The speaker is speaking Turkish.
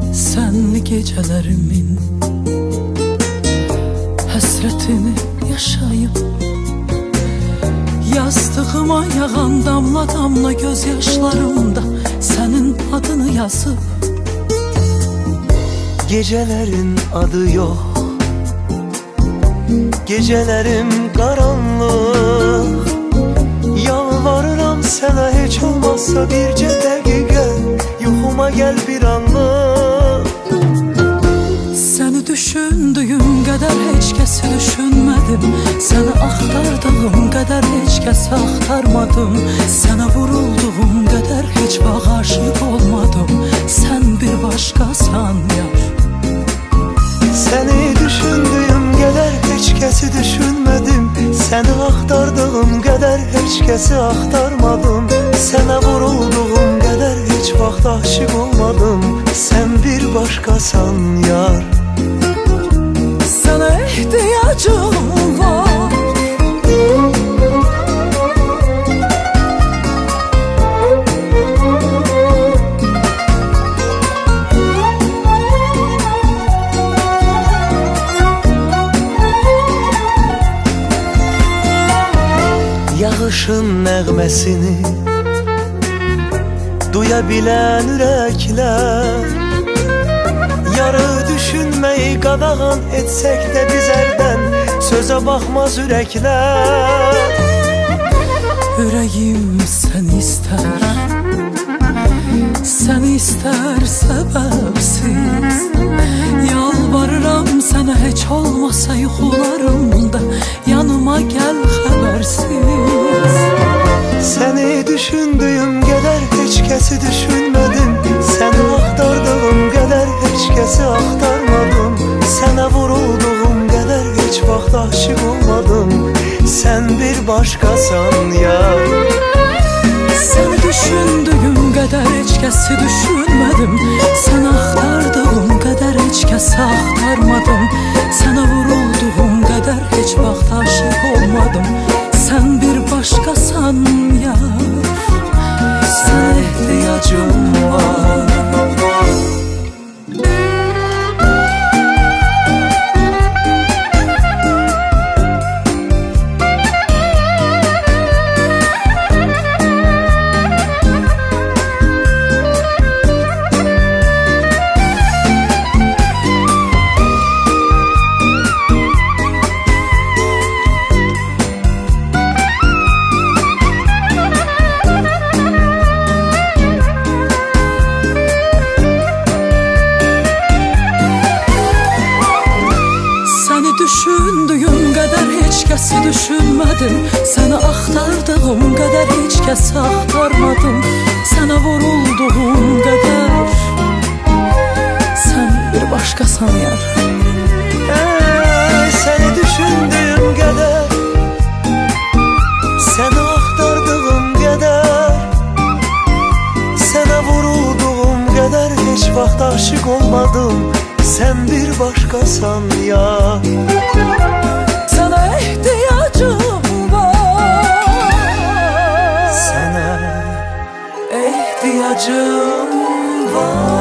Senli gecelerimin hasretini yaşayıp, yastığıma yağan damla damla gözyaşlarımda senin adını yazıp. Gecelerin adı yok, gecelerim karanlık. Yalvarıram sana, hiç olmazsa birce dakika yuxuma gel bir anlık. Seni düşündüğüm kadar hiç kesi düşünmedim. Seni aktardığım kadar hiç kesi aktarmadım. Sana vurulduğum kadar hiç aşık olmadım. Sen bir başkasan yar. Seni düşündüğüm kadar hiç kesi düşünmedim. Seni aktardığım kadar hiç kesi aktarmadım. Sana vurulduğum kadar hiç vaxt aşık olmadım. Sen bir başkasan yar. Sana ihtiyacım var. Yağışın nəğməsini duya bilən ürəklər, yarı düşünməyi qadağan etsək də bizərdən sözə baxmaz ürəklər. Ürəyim səni istər, səni istər səbəbsiz. Yalvarıram sənə, heç olmasa yuxularımda yanıma gəl xəbərsiz. Səni düşündüyüm qədər heç kəsi düşünmədim. Səni axtardığım qədər heç kəsi axtarmadım. Sənə vurulduğum qədər heç vaxt aşık olmadım. Sən bir başqasan yar. Səni düşündüyüm qədər heç kəsi düşünmədim. Səni axtardığım qədər heç kəsi axtarmadım. Sənə vurulduğum qədər heç vaxt aşık olmadım. Sən bir başqasan yar. Sənə ehtiyacım var. Düşündüyüm kadar hiç kesi düşünmedim. Seni aktardığım kadar hiç kesi aktarmadım. Sana vurulduğum kadar sen bir başkasan yar. Seni düşündüğüm kadar, seni aktardığım kadar, sana vurulduğum kadar hiç vaxt aşık olmadım. Sen bir başkasan ya. Sana ihtiyacım var. Sana ihtiyacım var.